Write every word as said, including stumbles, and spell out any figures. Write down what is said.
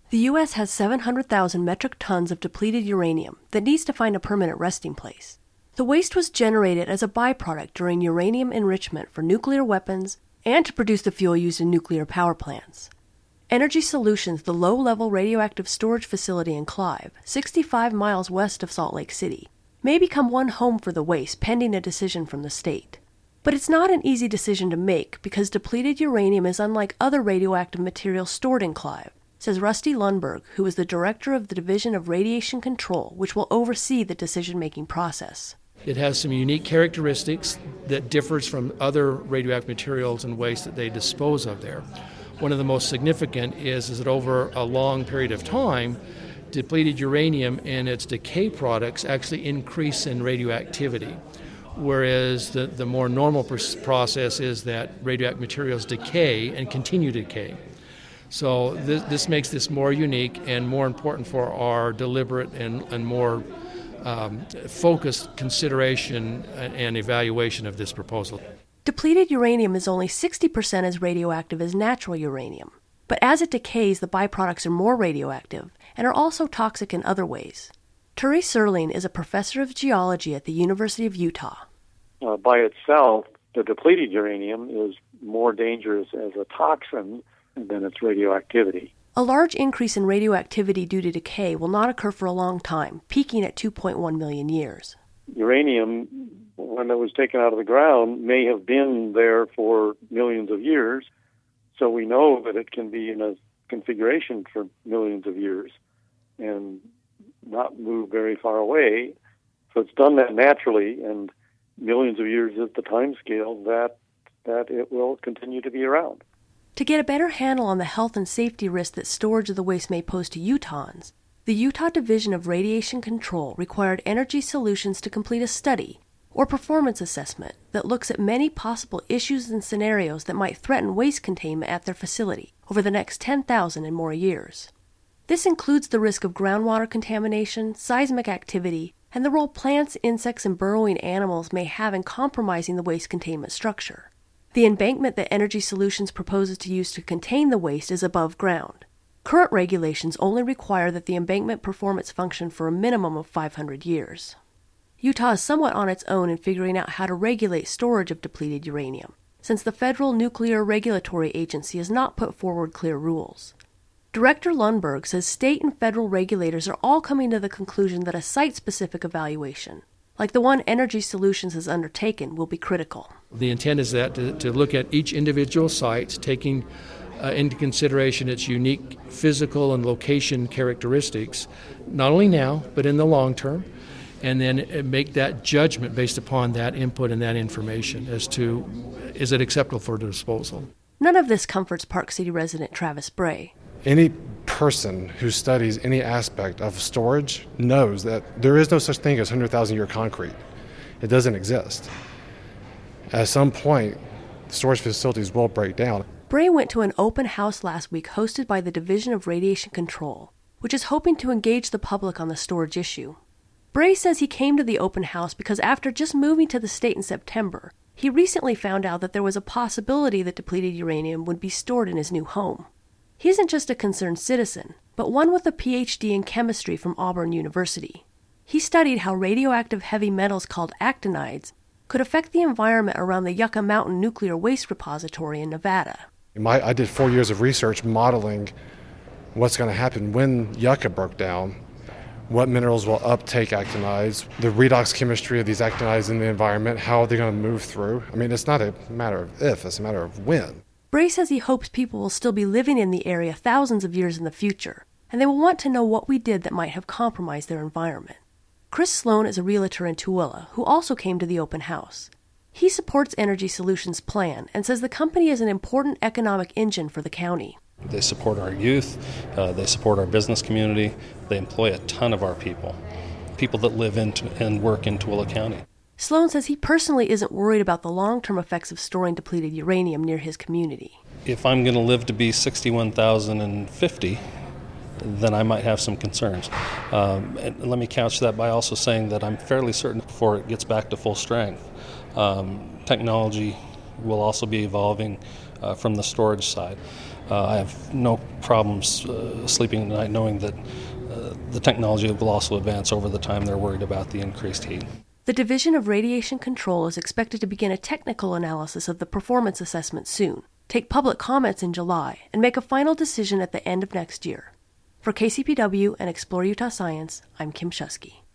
The U S has seven hundred thousand metric tons of depleted uranium that needs to find a permanent resting place. The waste was generated as a byproduct during uranium enrichment for nuclear weapons and to produce the fuel used in nuclear power plants. Energy Solutions, the low-level radioactive storage facility in Clive, sixty-five miles west of Salt Lake City, may become one home for the waste pending a decision from the state. But it's not an easy decision to make because depleted uranium is unlike other radioactive materials stored in Clive, says Rusty Lundberg, who is the director of the Division of Radiation Control, which will oversee the decision-making process. It has some unique characteristics that differs from other radioactive materials and waste that they dispose of there. One of the most significant is, is that over a long period of time, depleted uranium and its decay products actually increase in radioactivity, whereas the, the more normal process is that radioactive materials decay and continue to decay. So this, this makes this more unique and more important for our deliberate and, and more um, focused consideration and, and evaluation of this proposal. Depleted uranium is only sixty percent as radioactive as natural uranium, but as it decays, the byproducts are more radioactive and are also toxic in other ways. Turi Serling is a professor of geology at the University of Utah. Uh, by itself, the depleted uranium is more dangerous as a toxin than its radioactivity. A large increase in radioactivity due to decay will not occur for a long time, peaking at two point one million years. Uranium, when it was taken out of the ground, may have been there for millions of years, so we know that it can be in a configuration for millions of years and not move very far away. So it's done that naturally, and millions of years is the time scale that that it will continue to be around. To get a better handle on the health and safety risk that storage of the waste may pose to Utahns, the Utah Division of Radiation Control required Energy Solutions to complete a study or performance assessment that looks at many possible issues and scenarios that might threaten waste containment at their facility over the next ten thousand and more years. This includes the risk of groundwater contamination, seismic activity, and the role plants, insects, and burrowing animals may have in compromising the waste containment structure. The embankment that Energy Solutions proposes to use to contain the waste is above ground. Current regulations only require that the embankment perform its function for a minimum of five hundred years. Utah is somewhat on its own in figuring out how to regulate storage of depleted uranium, since the Federal Nuclear Regulatory Agency has not put forward clear rules. Director Lundberg says state and federal regulators are all coming to the conclusion that a site-specific evaluation, like the one Energy Solutions has undertaken, will be critical. The intent is that to, to look at each individual site, taking uh, into consideration its unique physical and location characteristics, not only now, but in the long term, and then make that judgment based upon that input and that information as to, is it acceptable for disposal? None of this comforts Park City resident Travis Bray. Any person who studies any aspect of storage knows that there is no such thing as one hundred thousand year concrete. It doesn't exist. At some point, storage facilities will break down. Bray went to an open house last week hosted by the Division of Radiation Control, which is hoping to engage the public on the storage issue. Bray says he came to the open house because after just moving to the state in September, he recently found out that there was a possibility that depleted uranium would be stored in his new home. He isn't just a concerned citizen, but one with a P H D in chemistry from Auburn University. He studied how radioactive heavy metals called actinides could affect the environment around the Yucca Mountain Nuclear Waste Repository in Nevada. My, I did four years of research modeling what's going to happen when Yucca broke down, what minerals will uptake actinides, the redox chemistry of these actinides in the environment, how are they going to move through. I mean, it's not a matter of if, it's a matter of when. Bray says he hopes people will still be living in the area thousands of years in the future, and they will want to know what we did that might have compromised their environment. Chris Sloan is a realtor in Tooele who also came to the open house. He supports Energy Solutions' plan and says the company is an important economic engine for the county. They support our youth, uh, they support our business community, they employ a ton of our people, people that live in and work in Tooele County. Sloan says he personally isn't worried about the long-term effects of storing depleted uranium near his community. If I'm going to live to be sixty-one thousand fifty, then I might have some concerns. Um, and let me couch that by also saying that I'm fairly certain before it gets back to full strength, um, technology will also be evolving uh, from the storage side. uh, I have no problems uh, sleeping at night knowing that uh, the technology will also advance over the time they're worried about the increased heat. The Division of Radiation Control is expected to begin a technical analysis of the performance assessment soon, take public comments in July, and make a final decision at the end of next year. For K C P W and Explore Utah Science, I'm Kim Shusky.